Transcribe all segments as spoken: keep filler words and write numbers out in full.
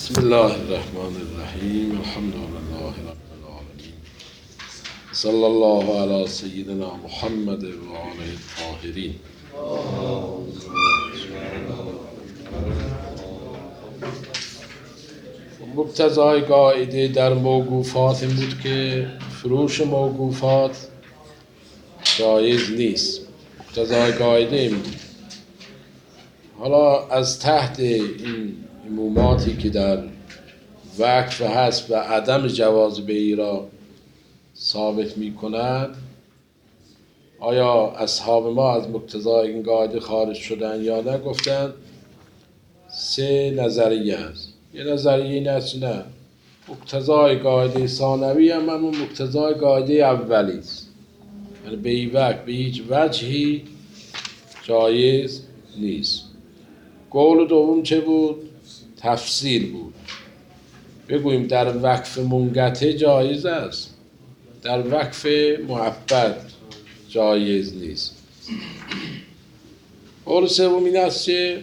بسم الله الرحمن الرحیم الحمد لله رب العالمین صلی الله علی سیدنا محمد و آله الطاهرین. مقتضای قاعده در موقوفات این بود که فروش موقوفات جایز نیست. مقتضای قاعده این بود. حالا از تحت این عموماتی که در وقف هست و عدم جواز بیع را ثابت می کند، آیا اصحاب ما از مقتضای این قاعده خارج شدن یا نه؟ گفتن سه نظریه هست. یه نظریه این است نه، مقتضای قاعده ثانوی هم همون مقتضای قاعده اولی است، یعنی بیع وقف به هیچ وجهی جایز نیست. قول دوم چه بود؟ تفصیل بود. بگوییم در وقف منقطع جایز است، در وقف مؤبد جایز نیست. قول سوم این است که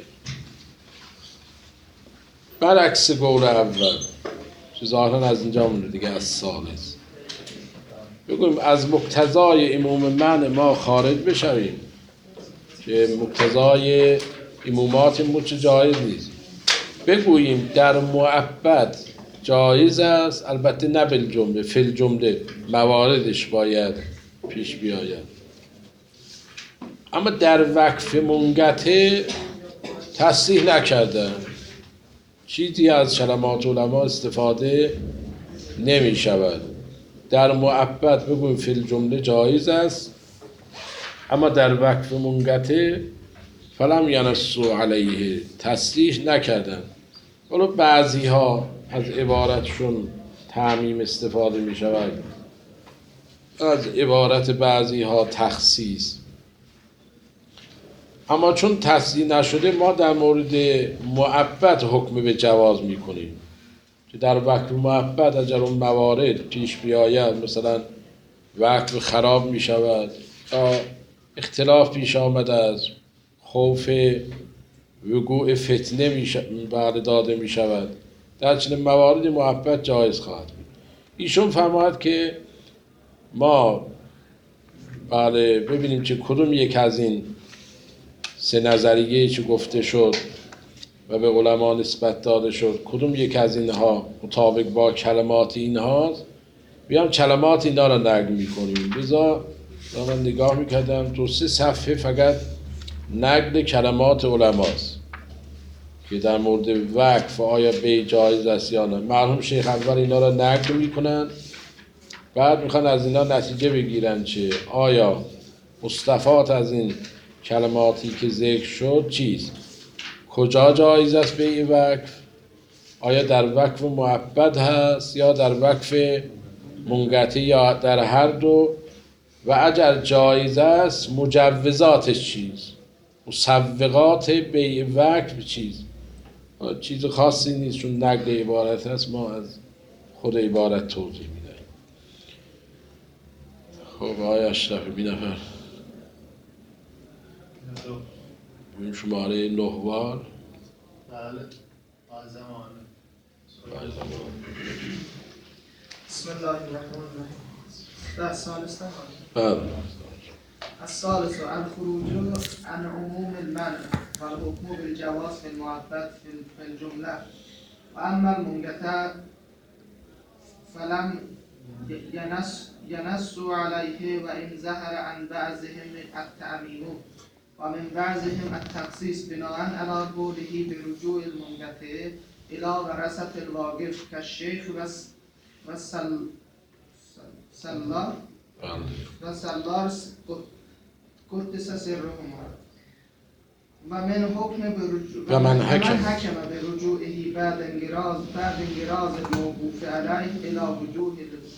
برعکس قول اول، که ظاهرا از اینجا مونده دیگه، از ثالث بگوییم از مقتضای عموم منع ما خارج بشویم که مقتضای عمومات این بود جایز نیست. بگوییم در مؤبد جایز است، البته نه بالجمله، فی الجمله مواردش باید پیش بیاید. اما در وقف منقطع تصریح نکردن، چیزی از کلمات علما استفاده نمی شود. در مؤبد بگوییم فی الجمله جایز است، اما در وقف منقطع فلم ینصوا علیه، تصریح نکردن. ولی بعضی ها از عبارتشون تعمیم استفاده می شود، از عبارت بعضی ها تخصیص. اما چون تصریح نشده ما در مورد مؤبد حکم به جواز می کنیم که در وقت مؤبد اگر اون موارد پیش بیاید، مثلا وقت خراب می شود یا اختلاف پیش آمده از خوف وقوع فتنه بعد داده می شود، در چنین مواردی مؤبد جایز خواهد بود. ایشون فرماید که ما بله ببینیم که کدوم یک از این سه نظریه چه گفته شد و به علما نسبت داده شد، کدوم یک از اینها مطابق با کلمات اینهاست، بیام کلمات اینا را نقل می کنیم. بذار من نگاه میکردم تو سه صفحه فقط نقل کلمات علماست که در مورد وقف آیا بیع جایز است یا نه. مرحوم شیخ اول اینا را نقل میکنن، بعد میخوان از اینا نتیجه بگیرن که آیا مستفاد از این کلماتی که ذکر شد چیست، کجا جایز است بیع وقف، آیا در وقف مؤبد هست یا در وقف منقطع یا در هر دو، و اگر جایز است مجوزاتش چیست، مسوغات بیع وقف چیز. چیز خاصی نیست، چون نقل عبارت هست، ما از خود عبارت توضیح میدهیم. خب آقای اشرفی بی نفر این شماره نهوار. بله آی زمانه. بسم الله الرحمن الرحیم. در ثالث بله. الثالث الخروج عن عموم المنع والحكم بالجواز في المؤبد في الجملة، وأما المنقطع فلم ينص ينص عليه وإن ظهر عن بعضهم التعميم ومن بعضهم التخصيص بناء على قوله برجوع المنقطع إلى ورثة الواقف كالشيخ والسلار والسلار قدس سرهما و من حکم برجوع و من حکم حکم برجوعه بعد انقراض بعد انقراض الموقوف علیه الى وجوه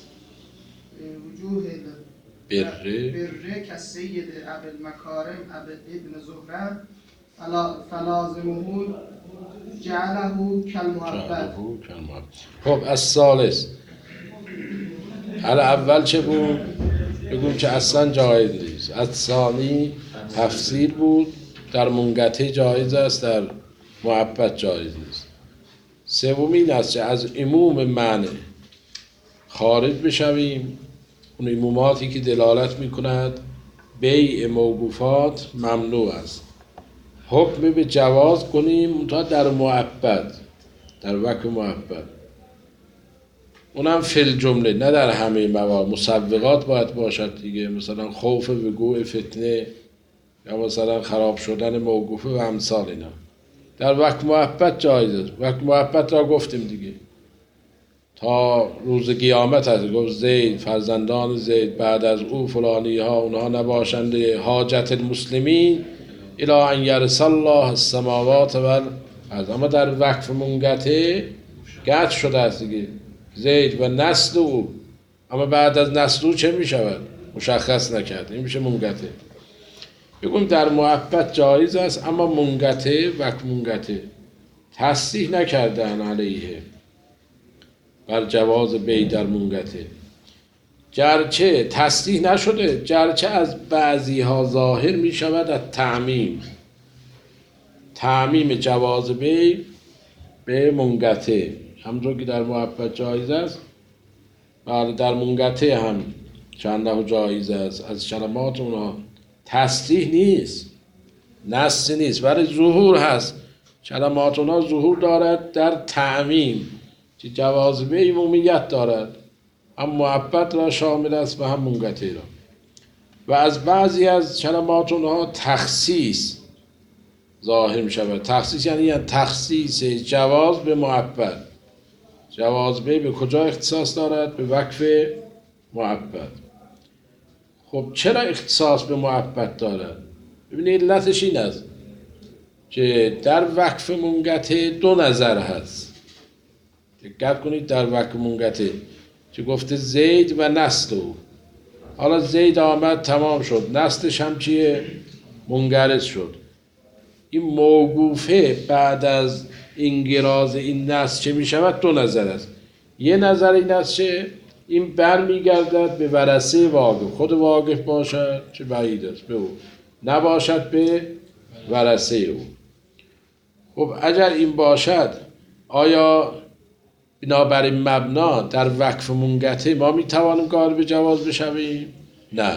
وجوه بره بره كالسید ابو المکارم ابن زهره فلازمه جعله كالمؤبد. خب از ثالث حالا اول چه بود؟ بگویم که اصلا جایز نیست. از ثانی تفصیل بود، در منقطع جایز است، در مؤبد جایز نیست. سومی این است که از عموم معنی خارج بشویم. اون عموماتی که دلالت میکند بیع موقوفات ممنوع است، حکم به جواز کنیم تا در مؤبد، در وقت مؤبد، اونم فی جمله، نه در همه موارد. مسوغات باید باشد دیگه، مثلا خوف وقوع فتنه یا مثلا خراب شدن موقوفه و امثال اینا. در وقت مؤبد جایز است. وقت مؤبد را گفتیم دیگه، تا روز قیامت هست. گفت زید، فرزندان زید بعد از او فلانی ها، اونها نباشند حاجت المسلمین الی ان یرث الله السماوات و الارض. اما در وقف منقطع قطع شده است دیگه، زید و نسل او. اما بعد از نسل او چه می شود؟ مشخص نکرد، این میشه منقطع. بگم در مؤبد جایز است، اما منقطع، وقت منقطع تصریح نکردن علیه بر جواز بیع در منقطع، گرچه تصریح نشده، گرچه از بعضی ها ظاهر می شود از تعمیم، تعمیم جواز بیع به منقطع. همونطور که در مؤبد جایز است، بعد در منقطع هم چند جایز است. از کلمات اونها تصریح نیست، نص نیست، ولی ظهور هست. کلمات اونها ظهور دارد در تعمیم که جواز بیع عمومیت دارد، هم مؤبد را شامل است و هم منقطع را. و از بعضی از کلمات اونها تخصیص ظاهر می شود. تخصیص یعنی, یعنی تخصیص جواز به مؤبد. جواز بیع به کجا اختصاص دارد؟ به وقف مؤبد. خب چرا اختصاص به مؤبد دارد؟ ببینید علتش این است که در وقف منقطع دو نظر هست. دقت کنید، در وقف منقطع که گفته زید و نسل او. حالا زید آمد تمام شد، نسلش هم چیه؟ منقرض شد. این موقوفه بعد از انقراض این نسل چه می شود؟ دو نظر است. یه نظر این است که این بر می گردد به ورثه واقف، خود واقف باشد چه بعید است به او، نباشد به ورثه او. خب اگر این باشد، آیا بنابر این مبنا در وقف منقطع ما می توانیم قائل به جواز بشویم؟ نه،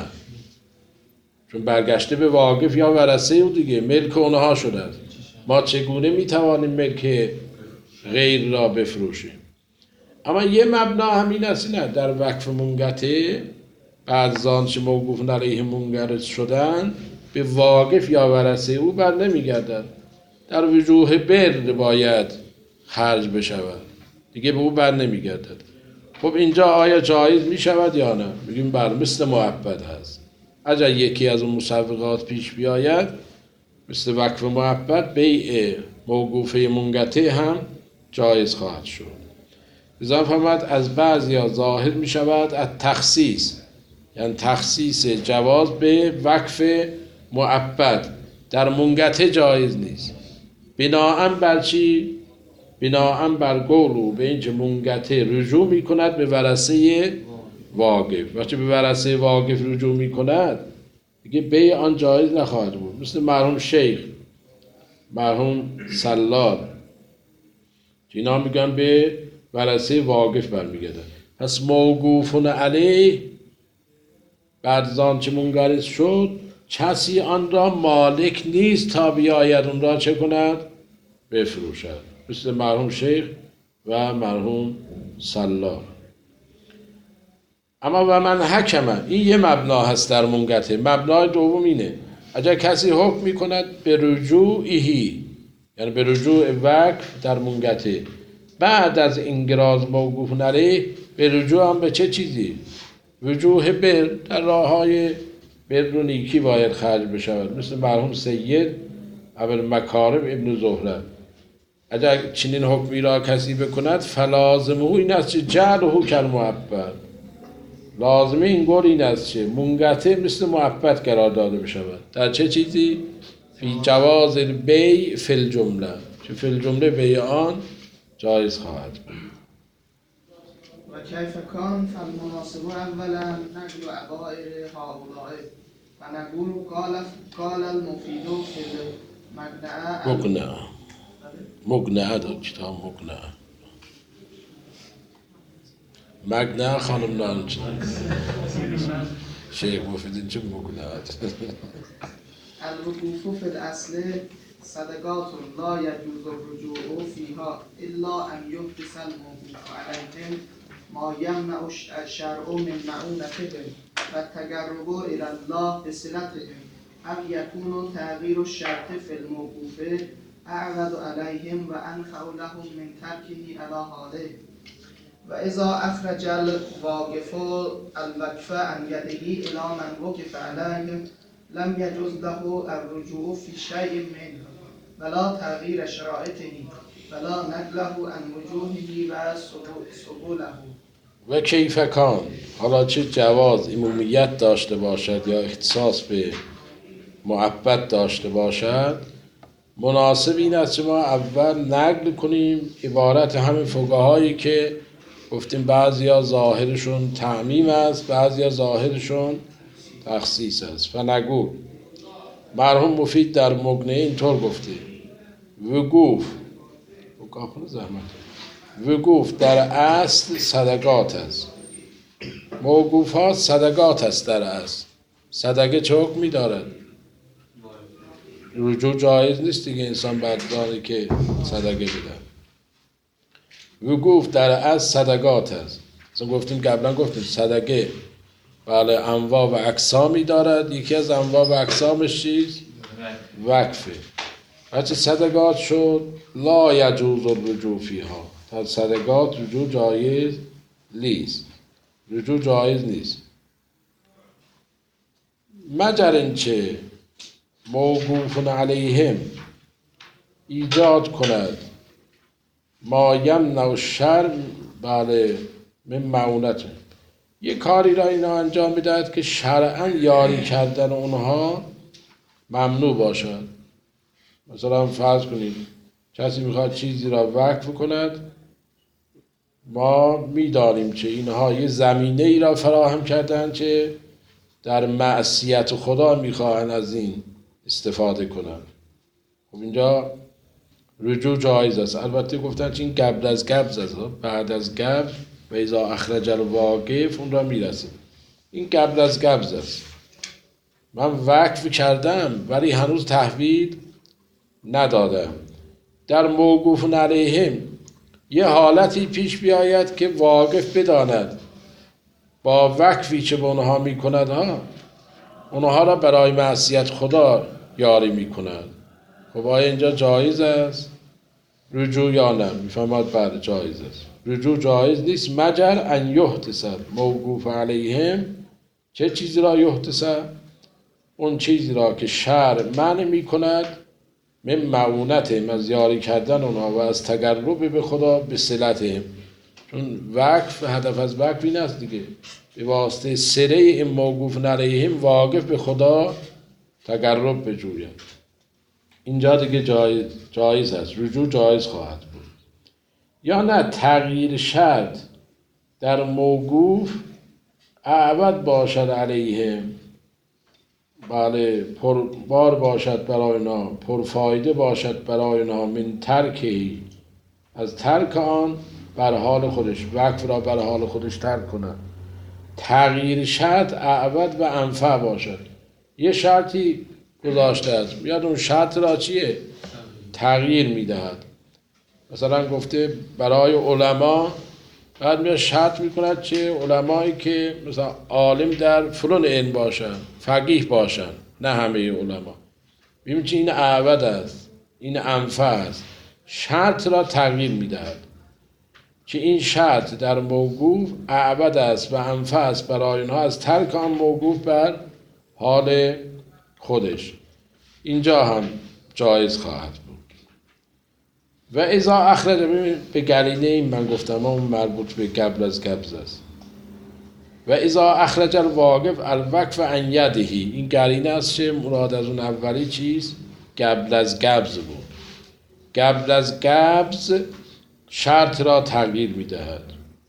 چون برگشته به واقف یا ورثه او دیگه، ملک اونها شده است. ما چگونه می توانیم ملک غیر را بفروشیم؟ اما یه مبنا همین است، نه، در وقف منقطع بعد از آنچه موقوف علیه منقرض شدن به واقف یا ورثه او بر نمی گردد، در وجوه بر باید خرج بشود دیگه، به او بر نمی گردد. خب اینجا آیا جایز می شود یا نه؟ بگیم بر مثل مؤبد هست. اگر یکی از اون مسوغات پیش بیاید مثل وقف مؤبد، بیع موقوفه منقطع هم جایز خواهد شد. لذا فرمود از بعضی ها ظاهر می شود از تخصیص، یعنی تخصیص جواز به وقف مؤبد در منقطع جایز نیست. بناهن بر چی؟ بناهن بر قول او به اینکه منقطع رجوع می کند به ورثه واقف. وقتی به ورثه واقف رجوع می کند دیگه بیع آن جایز نخواهد بود. مثل مرحوم شیخ، مرحوم سلال، اینا میگن به ورثه واقف برمیگردن. پس موقوفون علیه بعد از آنچه منقرض شد کسی آن را مالک نیست تا بیاید اون را چه کند؟ بفروشد. مثل مرحوم شیخ و مرحوم سلال. اما و من حکمه، این یه مبنا هست در منقطع. مبنای دوم اینه اگر کسی حکم میکند به رجوعی، یعنی به رجوع وقف در منقطع بعد از انقراض موقوف علیه، به رجوع هم به چه چیزی؟ رجوع بر، در راه های بر و نیکی باید خرج بشود. مثل مرحوم سید اول مکارم ابن زهره، اگر چنین حکمی را کسی بکند فلازمه این است که جعله کالمؤبد، لازمه این گل این است که منقطع مثل مؤبد قرار داده بشود. در چه چیزی؟ فی جواز البیع فی الجمله، که فی الجمله بیع آن جایز خواهد بود. و کیف کان فالمناسب اولا نقل عبائر هؤلاء و نقول قال قال المفید فی المقنعه مقنعه مقنعه در کتاب مقنعه مگ نه خانم نانچه شیخ مفیدین چه مکنه الوقوف فی الاصل صدقات لا يجوز الرجوع فيها إلا أن يحدث الموقوف عليهم ما يمنع الشرع من معونتهم والتقرب إلى الله بصلتهم أم يكون تغيير الشرط في الموقوف أعرض عليهم وأنفع لهم من تركه على حاله وإذا أخرج الواقف الوقف عن يده إلى من وقف عليه لم يجوز له الرجوع في شيء منه ولا تغییر شرائطه ولا نقله عن وجوهه و سبوله. و کیف کان، حالا چه جواز عمومیت داشته باشد یا اختصاص به معبد داشته باشد، مناسب این است که ما اول نقل کنیم عبارت همین فقهایی که گفتیم بعضیا ظاهرشون تعمیم است، بعضیا ظاهرشون تخصیص است. و نگو مرحوم مفید در مغنی اینطور گفته وقوف وقوف در اصل صدقات است، موقوفات صدقات است. در اصل صدقه چه حکمی دارد؟ رجوع جایز نیست دیگه، انسان بدبانی که صدقه بده. وقوف در اصل صدقات است. مثلا گفتیم قبلا گفتیم صدقه بله انواع و اقسامی دارد، یکی از انواع و اقسامش چیز؟ وقفه. بچه صدقات شد لا یجوز الرجوع فیها، در صدقات رجوع جایز نیست، رجوع جایز نیست مگر اینکه موقوف علیهم ایجاد کند ما یمنع الشرع بله من معونت، یه کاری را اینا انجام میدهد که شرعاً یاری کردن اونها ممنوع باشد. مثلا فرض کنید کسی میخواد چیزی را وقف کند، ما میدانیم که اینها یه زمینه ای را فراهم کردن که در معصیت خدا میخواهند از این استفاده کنند. خب اینجا رجوع جایز است. البته گفتن که این قبل از قبض است، بعد از قبض و اذا اخرج الواقف اون را میرسه. این قبل از قبض است، من وقف کردم ولی هنوز تحویل ندادم. در موقوف علیهم یه حالتی پیش بیاید که واقف بداند با وقفی که به اونها میکند ها اونها را برای معصیت خدا یاری میکند. خب آیا اینجا جایز است رجوع یا نه؟ میفهمد بعد جایز است. رجوع جایز نیست مگر ان یحتسب موقوف علیهم. چه چیزی را یحتسب؟ اون چیزی را که شرع منع میکند من معونت، از یاری کردن اونها و از تقرب به خدا به صلتهم. چون وقف هدف از وقف این است دیگه، به واسطه سره این موقوف علیهم واقف به خدا تقرب بجوید. اینجا دیگه جایز جایز است، رجوع جایز خواهد بود. یا نه تغییر شرط در موقوف اعبد باشد علیهم، بله پربار باشد برای اینا، پرفایده باشد برای اینا، من ترکی از ترک آن بر حال خودش، وقف را بر حال خودش ترک کنه. تغییر شرط اعبد و انفع باشد. یه شرطی گذاشته است، بیاد اون شرط را چیه؟ تغییر میدهد. مثلا گفته برای علما بعد میاد شرط میکند چه علمایی که مثلا عالم در فلان علم باشن، فقیه باشن، نه همه علما. ببینید که این اعبد است، این انفع است. شرط را تغییر میدهد که این شرط در موقوف اعبد است و انفع است برای اینها از ترک آن موقوف بر حال خودش. اینجا هم جایز خواهد بود. و اذا اخرج، به قرینه این من گفتم اون مربوط به قبل از قبض است. و اذا اخرج الواقف الوقف عن یده، این قرینه است که مراد از اون اولی چیز قبل از قبض بود. قبل از قبض شرط را تغییر میدهد،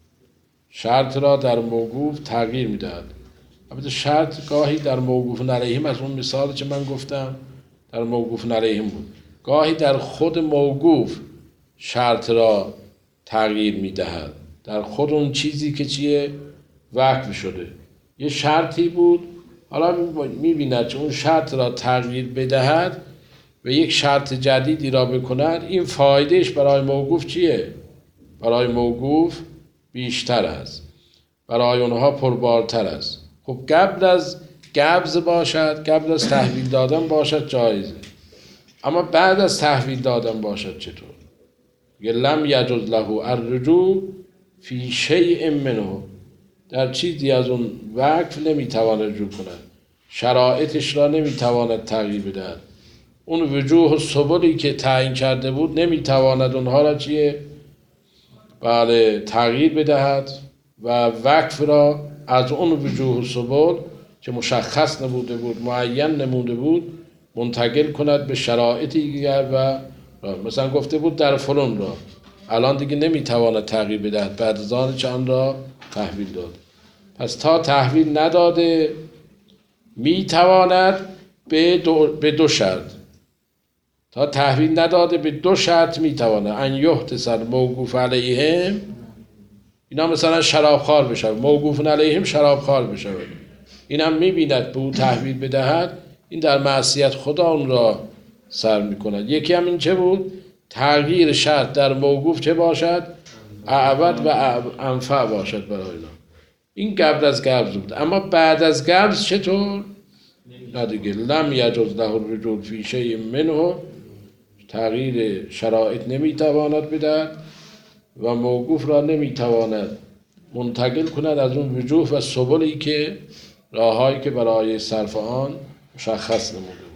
شرط را در موقوف تغییر میدهد. البته شرط گاهی در موقوف علیهم از اون مثالی که من گفتم در موقوف علیهم بود، گاهی در خود موقوف شرط را تغییر میدهد. در خود اون چیزی که چیه وقف شده. یه شرطی بود، حالا میبیند که اون شرط را تغییر بدهد و یک شرط جدیدی را بکند، این فایدهش برای موقوف چیه؟ برای موقوف بیشتر است، برای اونها پربارتر است. خب قبل از قبض باشد، قبل از تحویل دادن باشد جایزه، اما بعد از تحویل دادن باشد چطور؟ یه لم یجوز له الرجوع فی شیء منه، در چیزی از اون وقف نمیتواند رجوع کند، شرایطش را نمیتواند تغییر بدهد، اون وجوه و سبلی که تعیین کرده بود نمیتواند اونها را چیه؟ بله تغییر بدهد و وقف را از اون وجوه و سبل که مشخص نبوده بود، معین نموده بود، منتقل کند به شرایطی دیگر و مثلا گفته بود در فلان را، الان دیگه نمیتواند تغییر بدهد بعد از آن چند را تحویل داد. پس تا تحویل نداده میتواند به دو, به دو شرط، تا تحویل نداده به دو شرط میتواند ان یحدث الموقوف علیهم، اینا مثلا شرابخوار بشود، موقوف علیهم شرابخوار بشود، این هم میبیند به او تحویل بدهد، این در معصیت خدا اون را سر میکند. یکی هم این چه بود؟ تغییر شرط در موقوف چه باشد؟ اعبد و انفع باشد برای اینا. این قبل از قبض بود، اما بعد از قبض چطور؟ نه دیگه لم یجوز له الرجوع فی شیء منه، تغییر شرایط نمیتواند بدهد و موقوف را نمیتواند منتقل کند از اون وجوه و سبلی که راههایی که برای صرف آن مشخص نموده بود.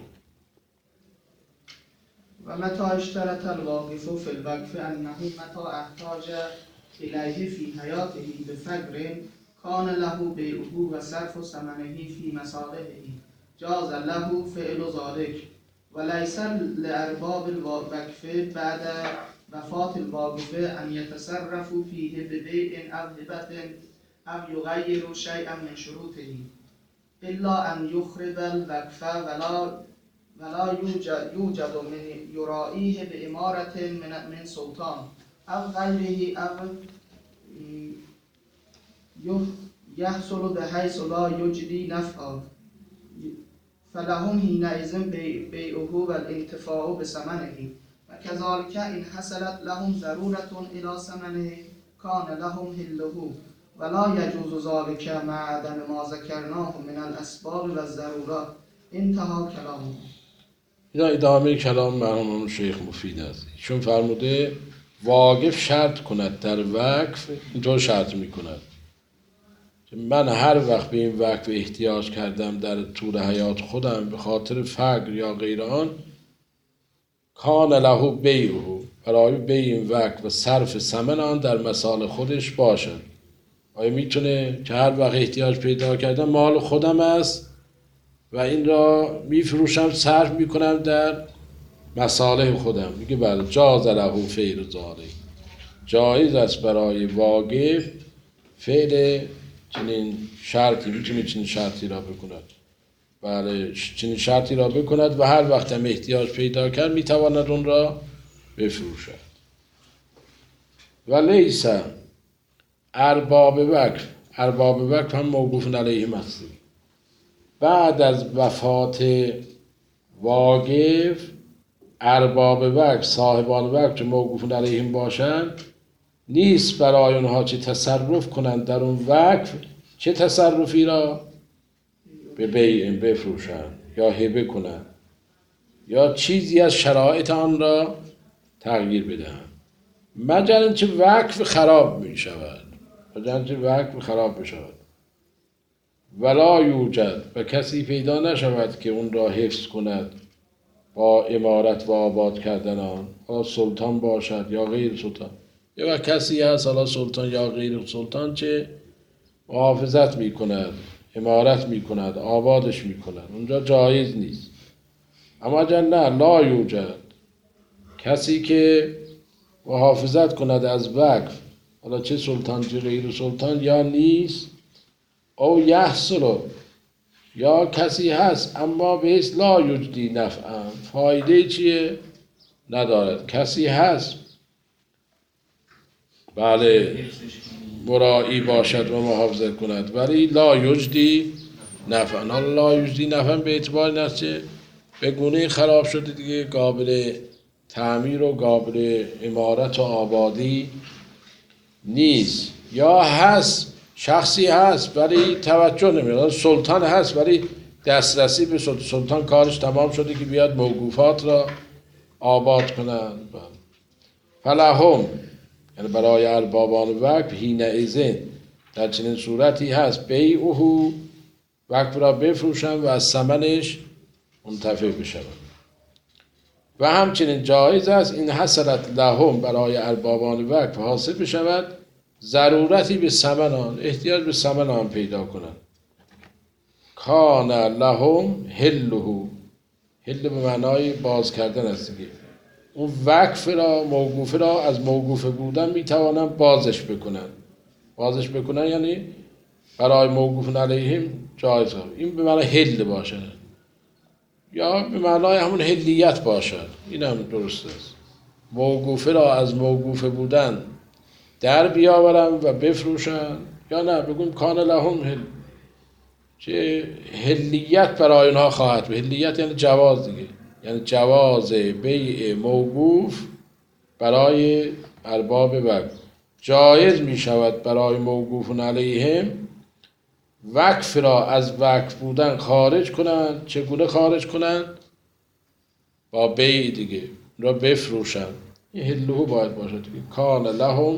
و متى اشترط الواقف في الوقف انه متى احتاج الیه فی حیاته بفقر کان له بیعه و صرف ثمنه فی مصالحه جاز له فعل ذلك وليس لأرباب الوقف بعد وفاة الواقف أن يتصرفوا فيه ببيع أو هبة أو يغيروا شيئا من شروطه إلا أن يخرب الوقف ولا ولا يوجد, يوجد من يرائيه بإمارة من, من سلطان أو غيره أو يحصل بحيث لا يجدي نفعا فلهم حينئذ بيعه والانتفاع بثمنه وكذلك إن حصلت لهم ضرورة إلى ثمنه كان لهم حله ولا يجوز ذلك مع عدم ما ذكرناه من الأسباب والضرورات. انتهى کلامه. اینا ادامه کلام مرحوم شیخ مفید است. چون فرموده واقف شرط کند در وقف، اینطور شرط میکند که من هر وقت به این وقف احتیاج کردم در طول حیات خودم به خاطر فقر یا غیر آن، کان له بیعه، برای بیع این وقف و صرف ثمن آن در مثال خودش باشد. آیا میتونه که هر وقت احتیاج پیدا کردم مال خودم است و این را میفروشم صرف میکنم در مصالح خودم؟ میگه بله جاز له فعل ذلک، جایز است برای واقف فعل چنین شرطی، میتونه چنین شرطی را بکند، بله چنین شرطی را بکند و هر وقت هم احتیاج پیدا کرد میتواند اون را بفروشد. و لیس ارباب وقف، ارباب وقف هم موقوف علیهم است. بعد از وفات واقف ارباب وقف، صاحبان وقف که موقوف علیهم باشند، نیست برای اونها چه تصرف کنند در اون وقف، چه تصرفی را به بیع بفروشند یا هبه کنند یا چیزی از شرایط آن را تغییر بدهند، مگر اینکه وقف خراب می شود، مگر اینکه وقف خراب می شود ولا یوجد، و کسی پیدا نشود که اون را حفظ کند با امارت و آباد کردن آن، حالا سلطان باشد یا غیر سلطان، یا وقت کسی هست حالا سلطان یا غیر سلطان چه محافظت می کند، امارت می کند، آبادش می کند، اونجا جایز نیست. اما اگر نه لا یوجد، کسی که محافظت کند از وقف، حالا چه سلطان چه غیر سلطان یا نیست، او یحصل، یا کسی هست اما به اسم لا یجدی نفعا، فایده چیه؟ ندارد. کسی هست بله مراعی باشد و محافظت کند، ولی لا یجدی نفعا. حالا لا یجدی نفعا به اعتبار این که به گونه خراب شده دیگه، قابل تعمیر و قابل عمارت و آبادی نیست، یا هست شخصی هست ولی توجه نمیاد، سلطان هست ولی دسترسی به سلطان کارش تمام شده که بیاد موقوفات را آباد کنند. فلهم یعنی برای اربابان وقف حینئذ در چنین صورتی هست بیعه وقف را بفروشند و از ثمنش منتفع بشوند. و همچنین جایز است این حصلت لهم برای اربابان وقف حاصل بشود ضرورتی به ثمن آن، احتیاج به ثمن آن پیدا کنند. کان لهم حله، حل به معنای باز کردن است دیگه، اون وقف را موقوفه را از موقوفه بودن میتوانن بازش بکنن. بازش بکنن یعنی برای موقوف علیهم جایز است. این به معنای حل باشه یا به معنای همون حلیت باشد، این هم درست است. موقوفه را از موقوفه بودن در بیاورن و بفروشن، یا نه بگویم کان لهم حل، چه حلیت برای اونها خواهد. حلیت یعنی جواز دیگه، یعنی جواز بیع موقوف برای ارباب وقف. جایز می شود برای موقوف علیهم وقف را از وقف بودن خارج کنند. چگونه خارج کنند؟ با بیع دیگه، را بفروشند. این حلو باید باشد دیگه. کان لهم،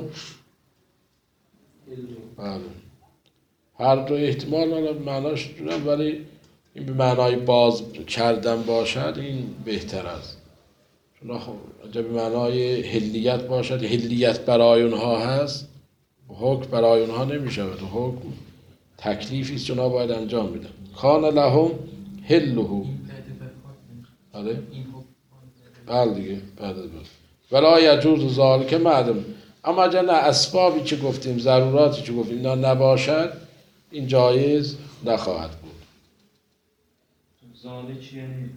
هر دو احتمال معناش دونم، ولی این به معنای باز کردن باشد این بهتر است. چون خب اگه به معنای حلیت باشد، حلیت برای اونها هست، حکم برای اونها نمی شود. حکم تکلیفی است اونها باید انجام بدن. کان لهم حله. بله بله دیگه بعد از ولا یجوز ذلک معدم. اما اگر نه اسبابی که گفتیم، ضروراتی که گفتیم اینا نباشد، این جایز نخواهد بود. ذالک یعنی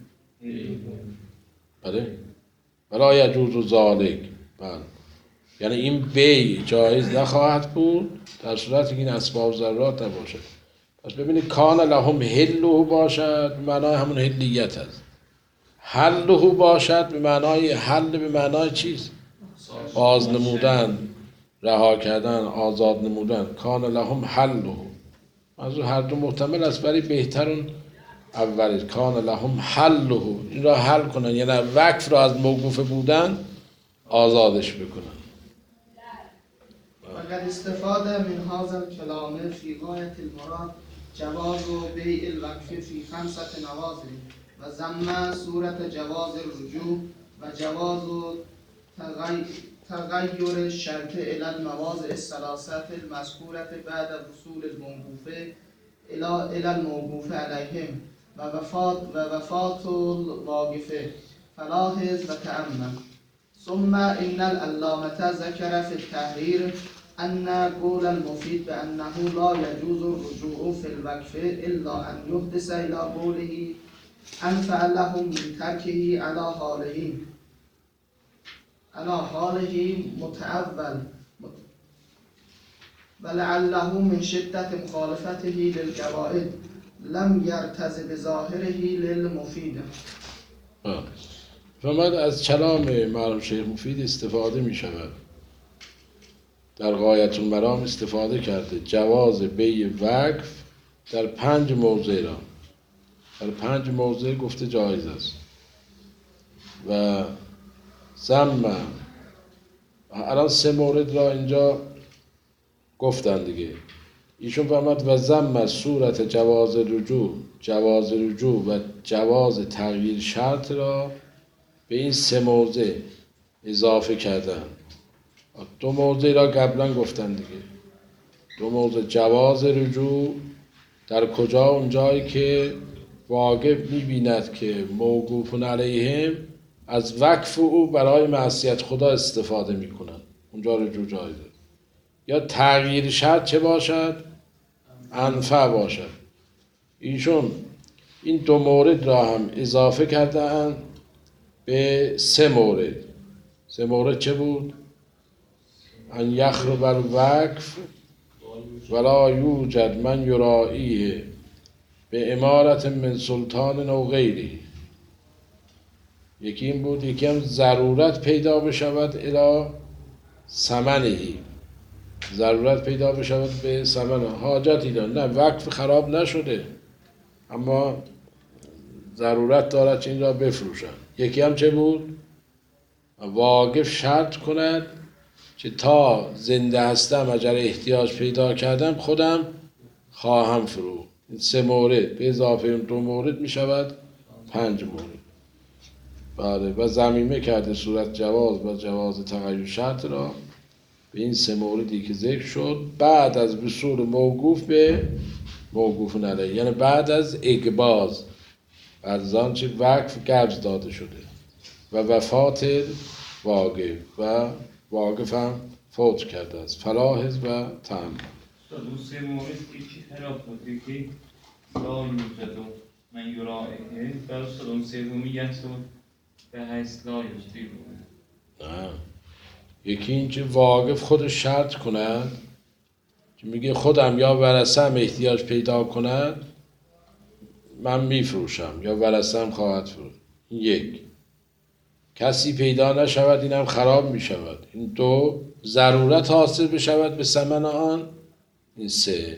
بله ولا یجوز ذالک، بله یعنی این بی جایز نخواهد بود در صورتی که این اسباب ضرورات نباشد. پس ببینید کان لهم حله باشد به معنای همون حلیت است. حله باشد به معنای حل، به معنای چیست؟ باز نمودن، رها کردن، آزاد نمودن. کان لهم حله، از هر دو محتمل است ولی بهتر اون اولی. کان لهم حله، این را حل کنن یعنی وقف را از موقوفه بودن آزادش بکنن. وقد استفاد من هذا الكلام في غاية المراد جواز بيع الوقف في خمسة نواظر و ضمن صورة جواز الرجوع و جواز تغير الشرط إلى المواضع الثلاثة المذكورة بعد وصول الموقوف إلى الموقوف عليهم و وفات و وفات الواقف. فلاحظ و تأمل. ثم إن العلامة ذكر في التحرير أن قول المفيد بأنه لا يجوز الرجوع في الوقف إلا أن يحدث إلى قوله أنفع لهم من تركه على حاله على حاله متأول ولعله من شدة مخالفته للقواعد لم يرتز بظاهره للمفيد. فرمود از کلام مرحوم شیخ مفید استفاده می شود، در غایت المرام استفاده کرده جواز بیع وقف در پنج موضع را، در پنج موضع گفته جایز است. و ضمن الان سه مورد را اینجا گفتن دیگه. ایشون فرمود و ضمن صورت جواز رجوع، جواز رجوع و جواز تغییر شرط را به این سه موضع اضافه کردن. دو موضع را قبلا گفتن دیگه. دو موضع جواز رجوع در کجا؟ اون جایی که واقف می‌بیند که موقوف علیهم از وقف او برای معصیت خدا استفاده میکنن، اونجا رجوع جایزه. یا تغییر شرط چه باشد؟ انفع باشد. ایشون این دو مورد را هم اضافه کردن به سه مورد. سه مورد چه بود؟ ان یخرب الوقف ولا یوجد من یرائیه به امارت من سلطان او غیری. یکی این بود، یکی هم ضرورت پیدا بشود الی ثمنهی، ضرورت پیدا بشود به ثمن، حاجتی دارد، نه وقف خراب نشده اما ضرورت دارد که این را بفروشن. یکی هم چه بود؟ واقف شرط کند که تا زنده هستم اگر احتیاج پیدا کردم خودم خواهم فرو. این سه مورد به اضافه اون دو مورد می شود پنج مورد. بله، و ضمیمه کرده صورت جواز و جواز تغییر شرط را به این سه موردی که ذکر شد بعد از وصول موقوف به موقوف علیه، یعنی بعد از اقباض، بعد از آنچه وقف قبض داده شده و وفات واقف و واقف هم فوت کرده است. فلاحظ و تأمل. اون سه مورد یکی خلاف بود، یکی لا یوجد من یرائیه، برای اون سومیت رو به حیث لا یوجدی بود. نه، یکی این که واقف خودش شرط کند که میگه خودم یا ورثه‌ام احتیاج پیدا کند من میفروشم یا ورثه‌ام خواهد فروخت. این یک. کسی پیدا نشود اینم خراب میشود. این دو. ضرورت حاصل بشود به ثمن آن. این سه.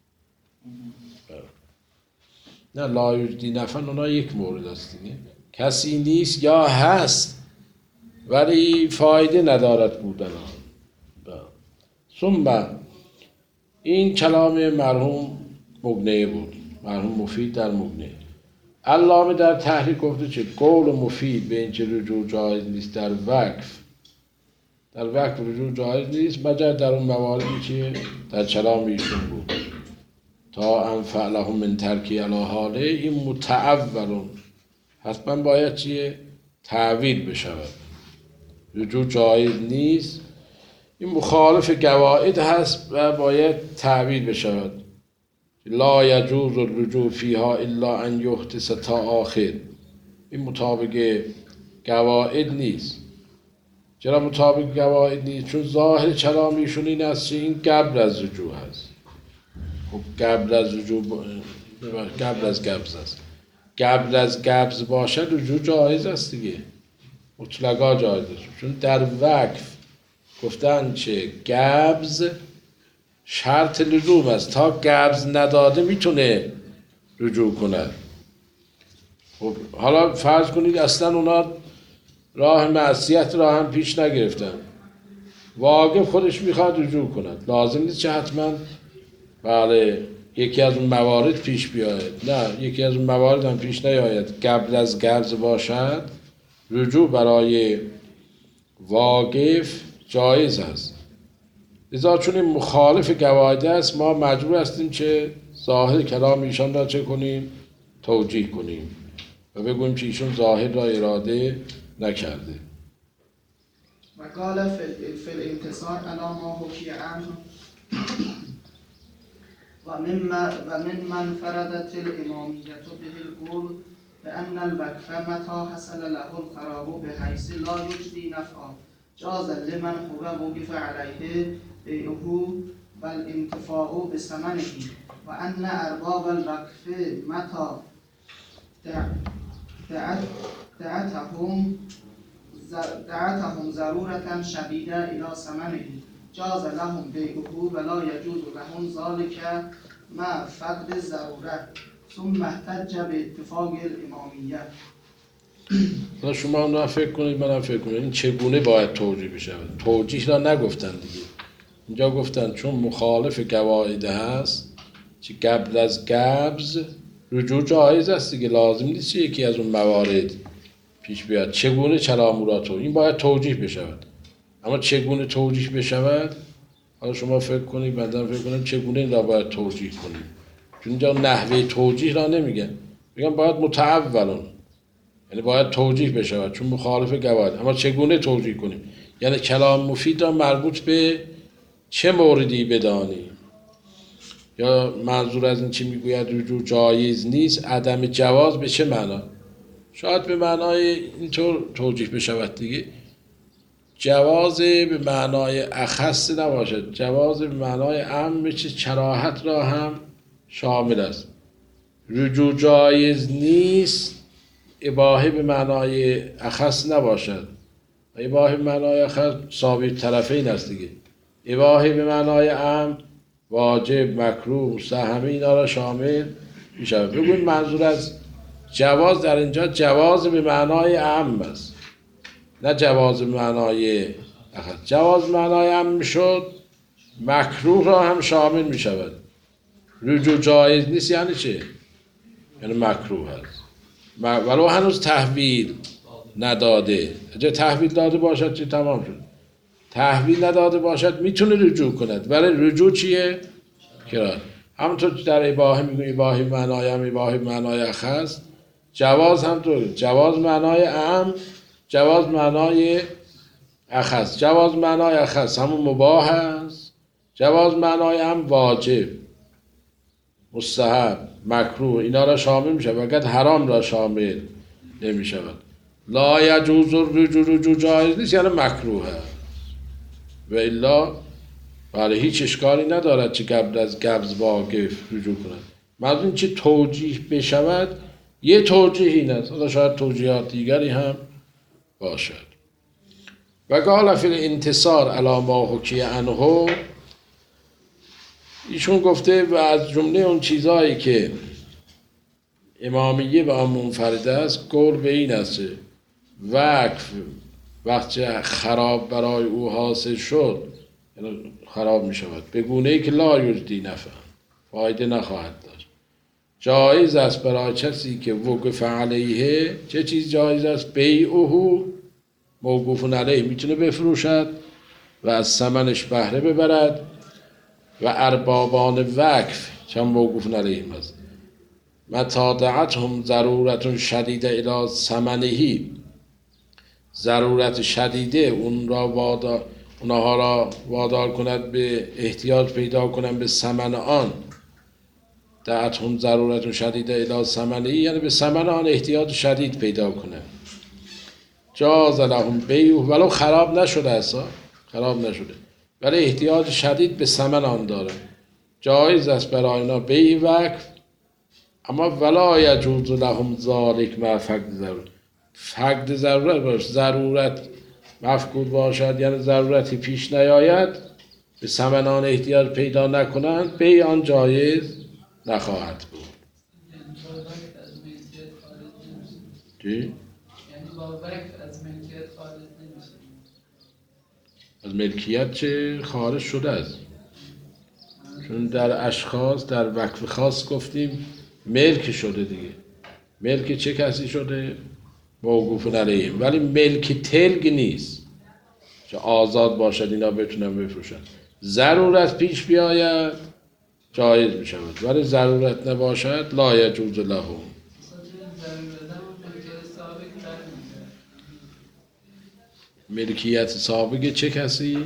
نه لا یوجدی نفن اونا یک مورد است دیگه. کسی نیست یا هست ولی فایده ندارد بودن آن. ثم این کلام مرحوم مغنی بود، مرحوم مفید در مغنی. علامه در تحریک گفته چه قول مفید به اینکه رجوع جایز نیست در وقف، در وقف رجوع جایز نیست مگر در اون مواردی که در کلام ایشون بود. تا انفع لهم من ترکی علی حاله، این متعولون حتما باید چیه؟ تعویل بشود. رجوع جایز نیست، این مخالف قواعد هست و باید تعویل بشود. لا یجوز الرجوع فیها الا ان یحدث تا آخر. این مطابق قواعد نیست. چرا مطابق قواعد نیست؟ چون ظاهر کلام ایشون این است که این قبل از رجوع هست. خب قبل از رجوع با... قبل از قبض است. قبل از قبض باشد رجوع جایز است دیگه، مطلقا جایز است. چون در وقف گفتن چه قبض شرط لزوم است، تا قبض نداده میتونه رجوع کنه. خب حالا فرض کنید اصلا اونا راه معصیت را هم پیش نگرفتن، واقف خودش میخواد رجوع کند، لازم نیست چه حتما بله یکی از اون موارد پیش بیاید. نه، یکی از اون موارد هم پیش نیاید قبل از قبض باشد، رجوع برای واقف جایز است. لذا چون این مخالف قواعد است ما مجبور هستیم که ظاهر کلام ایشان را چه کنیم؟ توجیه کنیم و بگوییم که ایشون ظاهر را اراده نکرده. و قال فی الانتصار علی ما حکی عنه و من من فردت الامامیت به القول بأن الوقف متى حصل له القرار بحيث لا يجدي نفعا جاز لمن هو وقف عليه بيعه والانتفاع بثمنه وأن أرباب الوقف متى دعتهم دعتهم ضرورة شديدة إلى ثمنه جاز لهم بيعه ولا يجوز لهم ذلك مع فقد الضرورة ثم احتج باتفاق الامامیه. حالا شما هم نه فکر کنید منم فکر کنید این چگونه باید توجیه بشه؟ توجیه را نگفتن دیگه، اینجا گفتن چون مخالف قواعد هست که قبل از قبض رجوع جایز است دیگه، لازم نیست که یکی از اون موارد پیش بیاد. چگونه کلاموراتو این باید توجیه بشود، اما چگونه توجیه بشود حالا شما فکر کنید بعداً فکر کنید چگونه این را باید توجیه کنید. چون اینجا نحوه توجیه را نمیگن، میگن باید متعولون، یعنی باید توجیه بشود چون مخالف قواعد. اما چگونه توجیه کنیم؟ یعنی کلام مفید را مربوط به چه موردی بدانی؟ یا منظور از این چی میگوید رجوع جایز نیست، عدم جواز به چه معنا؟ شاید به معنای اینطور توجیه بشود دیگه. جواز به معنای اخص نباشد، جواز به معنای عام مثل کراهت را هم شامل است. رجوع جایز نیست اباحه به معنای اخص نباشد. اباحه به معنای اخص ثابت طرفین است دیگه. اباحه به معنای عام واجب، مکروه، مستحب اینا را شامل میشه. بگوین منظور از جواز در اینجا جواز به معنای عام است، نه جواز به معنای اخص. جواز به معنای عام میشد مکروه را هم شامل میشود. رجوع جایز نیست یعنی چه؟ یعنی مکروه هست ولو هنوز تحویل نداده. اگه تحویل داده باشد چه تمام شد. تحویل نداده باشد میتونه رجوع کند، ولی رجوع چیه؟ کراهت. همونطور که در اباحه میگویم اباحه معنای هم اباحه معنای اخص، جواز هم طور جواز معنای عام، جواز معنای اخص. جواز معنای اخص همون مباح است، جواز معنای عام واجب، مستحب، مکروه اینا را شامل میشه، فقط حرام را شامل نمیشود. لا یجوز الرجوع، رجوع جایز نیست یعنی مکروه است. و الا برای هیچ اشکالی ندارد چه قبل از قبض واقف رجوع کند. منظور چه توجیه بشود، یه توجیه این است، حالا شاید توجیهات دیگری هم باشد. و قال فی الانتصار علی ما حکی عنه، ایشون گفته و از جمله اون چیزهایی که امامیه به آن منفرد است، قول به این است وقف وقتی خراب برای او حاصل شد خراب می شود به گونه ای که لا یجدی نفع، فایده نخواهد داشت. جایز است برای کسی که وقف علیه، چه چیز جایز است؟ بیعه موقوف علیه، میتونه بفروشد و از ثمنش بهره ببرد. و اربابان وقف چون موقوف علیه است، متادعتهم ضرورت شدیده الی ثمنهی، ضرورت شدیده اون را وادار اونها را وادار کند به احتیاج پیدا کنند به ثمن آن. دعتهم ضرورت شدیده الی ثمنهی یعنی به ثمن آن احتیاج شدید پیدا کنند. جاز لهم بیع ولو خراب نشده است، خراب نشده ولی احتیاج شدید به ثمن آن دارند، جایز است برای اینا بیع وقف، اما ولا یجوز لهم ذلک مع فقد ضرورت. فقد ضرورت باشه، ضرورت مفقود باشد یعنی ضرورتی پیش نیاید، به ثمن آن احتیاج پیدا نکنند، بیع آن جایز نخواهد بود. چی؟ یعنی با وقت از ملکیت خارج نمیشه. از ملکیت چه خارج شده است؟ چون در اشخاص در وقف خاص گفتیم ملک شده دیگه. ملک چه کسی شده؟ موقوف علیه، ولی ملک تلگ نیست که آزاد باشد اینا بتونن بفروشن. ضرورت پیش بیاید جایز می شود، ولی ضرورت نباشد لا یجوز له. ملکیت سابق چه کسی؟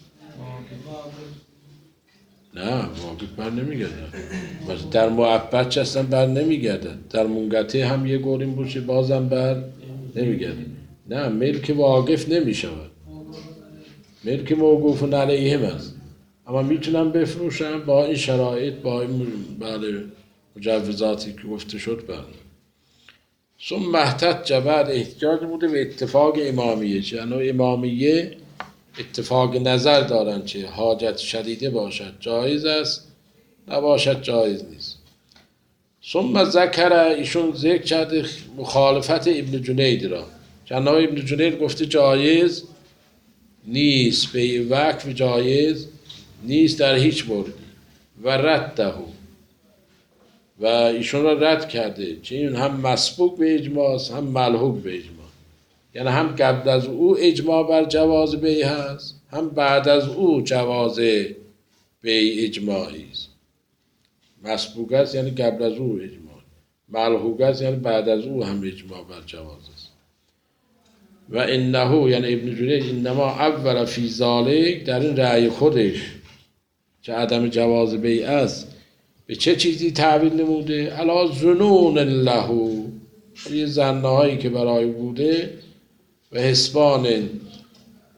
نه واقعی بر نمیگردن، در معبد چه اصلا بر نمیگردن، در منقطع هم یه گوریم باشه بازم بر نمیگردن. نه ملک واقف نمیشود، ملک موقوف علیهم است، اما میتونم بفروشم با این شرایط، با این بله مجوزاتی که گفته شد. بله ثم محتج بعد احتیاج بوده به اتفاق امامیه، چه امامیه اتفاق نظر دارن چه حاجت شدیده باشد جایز است، نباشد جایز نیست. ثم ذکر ایشون ذکر کرده مخالفت ابن جنید را. جناب ابن جنید گفته جایز نیست، به وقف جایز نیست در هیچ موردی و رده و ایشون را رد کرده، چه این هم مسبوق به اجماع است هم ملحوق به اجماع، یعنی هم قبل از او اجماع بر جواز بیع هست، هم بعد از او جواز بیع اجماعی است. مسبوق است یعنی قبل از او اجماع، ملحوق است یعنی بعد از او هم اجماع بر جواز است. و انه یعنی ابن جریج انما اول فی ذالک، در این رأی خودش که عدم جواز بیع است به چه چیزی تعبیر نموده؟ علا ظنون له، یه ظنهایی که برای بوده و حسبان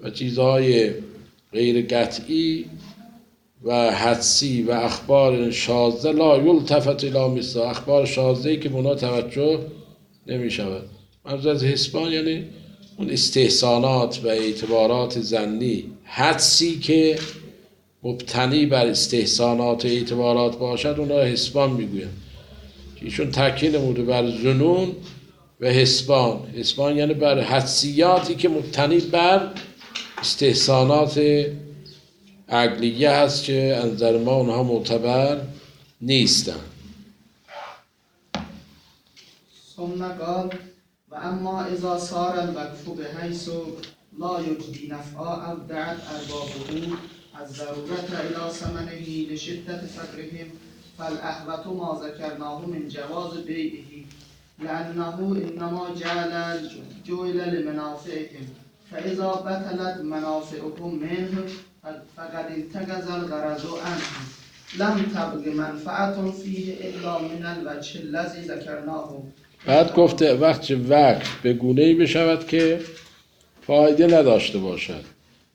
و چیزهای غیر قطعی و حدسی و اخبار شاذه لا یلتفت الی مثلها، اخبار شاذه‌ای که به اونا توجه نمی شود. منظور از حسبان یعنی اون استحسانات و اعتبارات ظنی، حدسی که مبتنی بر استحسانات و اعتبارات باشد اونا حسبان میگویند. ایشون تاکید نموده بر ظنون و حسبان. حسبان یعنی بر حدسیاتی که مبتنی بر استحسانات عقلیه هست که از نظر ما اونها معتبر نیستن. ثم قال و اما اذا صار الوقف بحيث لا يجدي نفعا او دعت اربابه الضرورة الى ثمنه لشدة فقرهم فالاحوط ما ذكرناه من جواز بيعه لانه انما جعل جعل لمنافعهم فاذا بطلت منافعهم منه فقد انتقض الغرض عنه لم تبق منفعة فيه الا من الوجه الذي ذكرناه. بعد گفته وقت وقف به گونه‌ای بشود که فایده نداشته باشد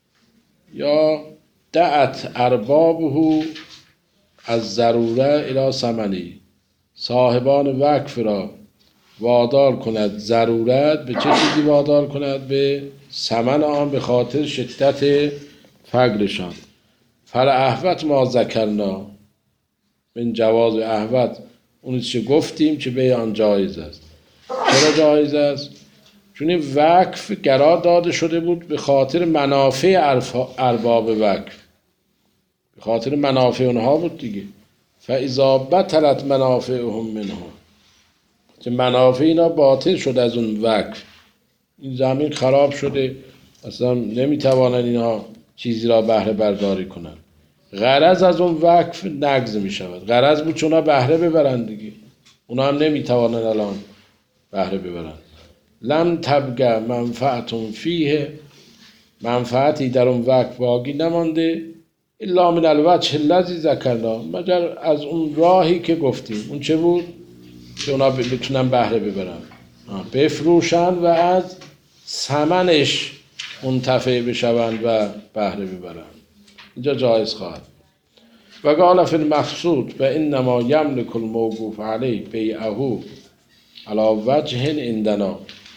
یا دعت اربابه از ضروره الی ثمنی، صاحبان وقف را وادار کند ضرورت به چه چیزی وادار کند؟ به ثمن آن، به خاطر شدت فقرشان. فالاحوط ما ذکرنا من جواز احوط، اون چه گفتیم که به آن جایز است. چرا جایز است؟ چون این وقف قرار داده شده بود به خاطر منافع ارباب وقف، به خاطر منافع اونها بود دیگه. فاذا بطلت منافعهم منها، که منافع اینا باطل شد از اون وقف، این زمین خراب شده، اصلا نمیتوانن اینا چیزی را بهره برداری کنن، غرض از اون وقف نقض می شود. غرض بود چون بهره ببرن دیگه، اونا هم نمیتوانن الان بهره ببرن. لم تبقى منفعتون فیه، منفعتی در اون وقت باقی نمانده الا من الوجه الذی ذکرنا، مگر از اون راهی که گفتیم. اون چه بود؟ که اونا بتونن بهره ببرن، بفروشن و از ثمنش منتفع بشوند و بهره ببرن. اینجا جایز خواهد. و قال فی المقصود و انما یملک الموقوف علیه بیعه علی وجه عندنا،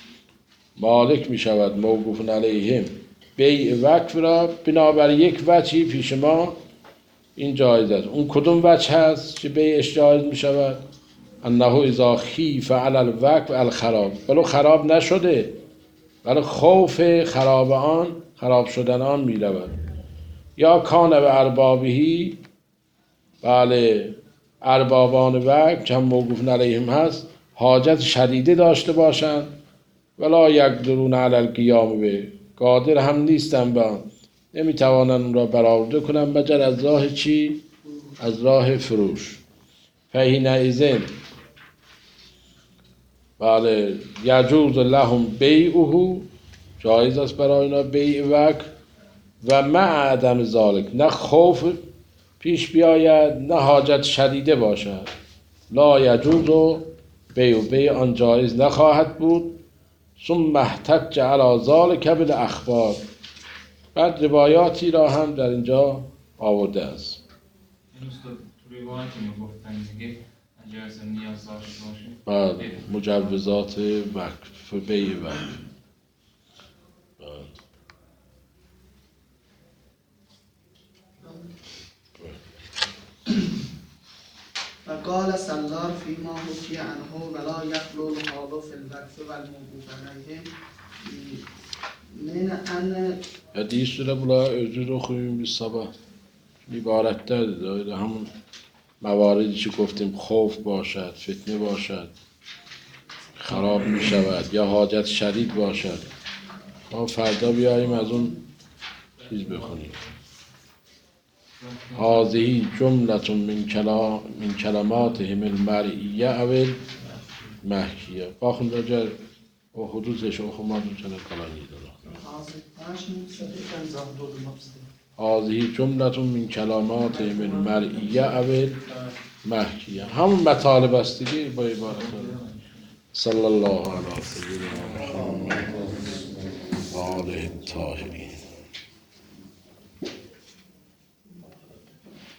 مالک می شود موقوف علیهم بیع وقف را بنابر یک وجهی پیش ما این جایز است. اون کدوم وجه هست که بیعش جایز می شود؟ انه اذا خیف علی الوقف الخراب، ولو خراب نشده ولی خوف خراب آن، خراب شدن آن می رود. یا کان و اربابهی، بله اربابان وقف که هم موقوف علیهم هست حاجت شدیده داشته باشند ولا یقدرون علی القیام به، قادر هم نیستن به آن، نمیتوانند اون را برآورده کنن مگر از راه چی؟ از راه فروش. فحینئذ بله یجوز لهم بیعه، جایز است برای اینا بیع وقف و مع عدم ذالک، نه خوف پیش بیاید نه حاجت شدیده باشد. لا یجوز بیع، بیع آن جایز نخواهد بود. ثم احتج علی ذالک بالاخبار، بعد روایاتی را هم در اینجا آورده است. این استاد تو روایتی میگفتن دیگه اگر اصلا نیاز داشته بعد باشه مجوزات وقف، بیع وقف. و قال سلار فيما حكي عنه ولا يخلو الحال في الوقف والموقوف عليهم من ان حدیث رو بلا ارجو رو خوبیم بی sabah عبارت‌تر داره، همون مواردی که گفتیم خوف باشد، فتنه باشد، خراب می شود یا حاجت شدید باشد. ما فردا بیاییم از اون چیز بخونیم. هذه جملة من کلام من کلماتهم المرئیه او المحکیه. باخون راجع و حدوثش و خمار چنه کلانی داره. هذه جملة من کلماتهم المرئیه او المحکیه، همون مطالب است دیگه با عبارت. صلی الله علی سیدنا محمد و آله الطاهرین.